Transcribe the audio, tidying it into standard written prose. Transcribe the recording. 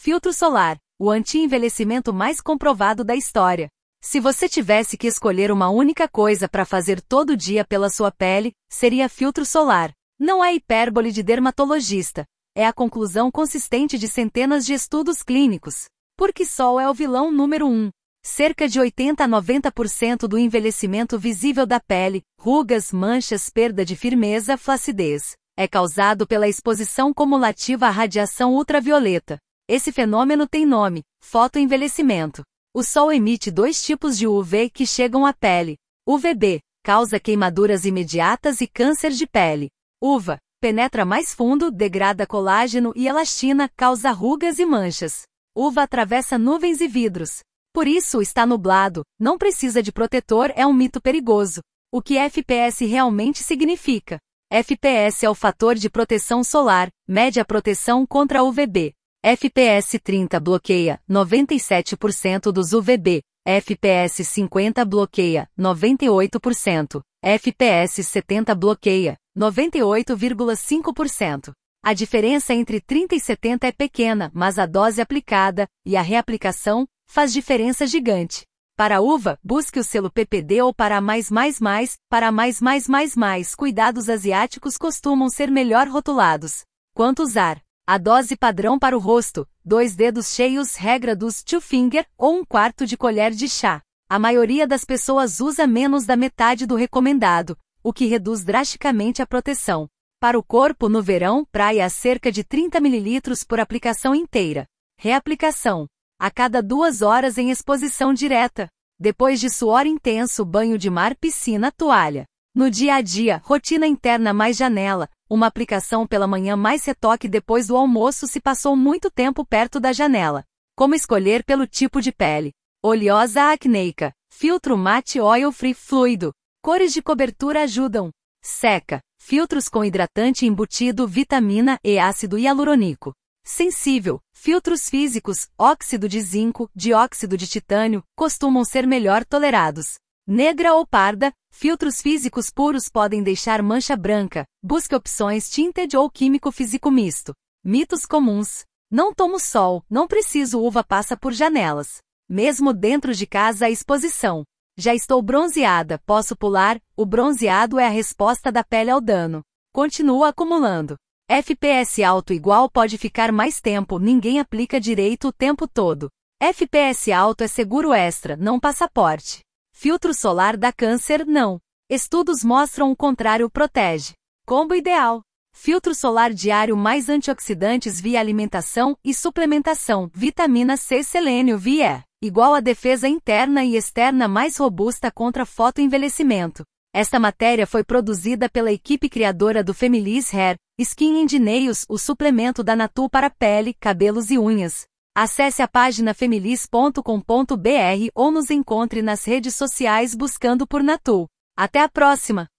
Filtro solar, o anti-envelhecimento mais comprovado da história. Se você tivesse que escolher uma única coisa para fazer todo dia pela sua pele, seria filtro solar. Não é hipérbole de dermatologista. É a conclusão consistente de centenas de estudos clínicos. Porque sol é o vilão número 1. Cerca de 80 a 90% do envelhecimento visível da pele, rugas, manchas, perda de firmeza, flacidez, é causado pela exposição cumulativa à radiação ultravioleta. Esse fenômeno tem nome: fotoenvelhecimento. O sol emite dois tipos de UV que chegam à pele. UVB causa queimaduras imediatas e câncer de pele. UVA penetra mais fundo, degrada colágeno e elastina, causa rugas e manchas. UVA atravessa nuvens e vidros. Por isso está nublado, não precisa de protetor, é um mito perigoso. O que FPS realmente significa? FPS é o fator de proteção solar, mede a proteção contra UVB. FPS 30 bloqueia 97% dos UVB, FPS 50 bloqueia 98%, FPS 70 bloqueia 98,5%. A diferença entre 30 e 70 é pequena, mas a dose aplicada, e a reaplicação, faz diferença gigante. Para a uva, busque o selo PPD ou para para mais. Cuidados asiáticos costumam ser melhor rotulados. Quanto usar? A dose padrão para o rosto, 2 dedos cheios, regra dos two finger, ou 1/4 de colher de chá. A maioria das pessoas usa menos da metade do recomendado, o que reduz drasticamente a proteção. Para o corpo no verão, praia cerca de 30 ml por aplicação inteira. Reaplicação. A cada 2 horas em exposição direta. Depois de suor intenso, banho de mar, piscina, toalha. No dia a dia, rotina interna mais janela, uma aplicação pela manhã mais retoque depois do almoço se passou muito tempo perto da janela. Como escolher pelo tipo de pele? Oleosa acneica, filtro mate oil free fluido. Cores de cobertura ajudam. Seca, filtros com hidratante embutido, vitamina E, ácido hialurônico. Sensível, filtros físicos, óxido de zinco, dióxido de titânio, costumam ser melhor tolerados. Negra ou parda, filtros físicos puros podem deixar mancha branca, busque opções tinted ou químico físico misto. Mitos comuns. Não tomo sol, não preciso, uva passa por janelas. Mesmo dentro de casa a exposição. Já estou bronzeada, posso pular, o bronzeado é a resposta da pele ao dano. Continua acumulando. FPS alto igual pode ficar mais tempo, ninguém aplica direito o tempo todo. FPS alto é seguro extra, não passaporte. Filtro solar dá câncer? Não. Estudos mostram o contrário, protege. Combo ideal. Filtro solar diário mais antioxidantes via alimentação e suplementação, vitamina C, selênio via, igual a defesa interna e externa mais robusta contra fotoenvelhecimento. Esta matéria foi produzida pela equipe criadora do Femilis Hair, Skin and Nails, o suplemento da Natura para pele, cabelos e unhas. Acesse a página femilis.com.br ou nos encontre nas redes sociais buscando por Natura. Até a próxima!